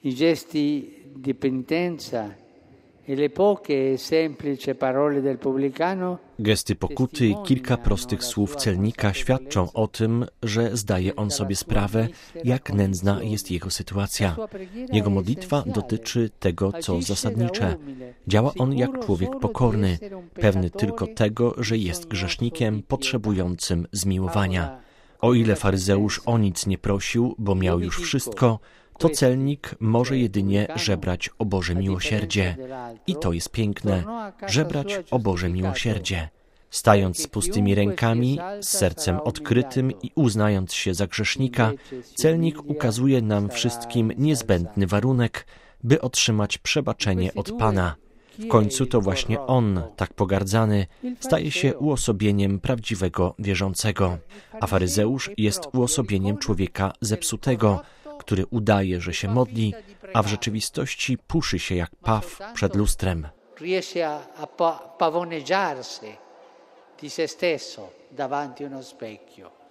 I gesti di penitenza e le poche e semplici parole del pubblicano. Gesty pokuty i kilka prostych słów celnika świadczą o tym, że zdaje on sobie sprawę, jak nędzna jest jego sytuacja. Jego modlitwa dotyczy tego, co zasadnicze. Działa on jak człowiek pokorny, pewny tylko tego, że jest grzesznikiem potrzebującym zmiłowania. O ile faryzeusz o nic nie prosił, bo miał już wszystko, to celnik może jedynie żebrać o Boże miłosierdzie. I to jest piękne, żebrać o Boże miłosierdzie. Stając z pustymi rękami, z sercem odkrytym i uznając się za grzesznika, celnik ukazuje nam wszystkim niezbędny warunek, by otrzymać przebaczenie od Pana. W końcu to właśnie on, tak pogardzany, staje się uosobieniem prawdziwego wierzącego, a faryzeusz jest uosobieniem człowieka zepsutego, który udaje, że się modli, a w rzeczywistości puszy się jak paw przed lustrem. Riesce a pavoneggiarsi di se stesso davanti a uno specchio.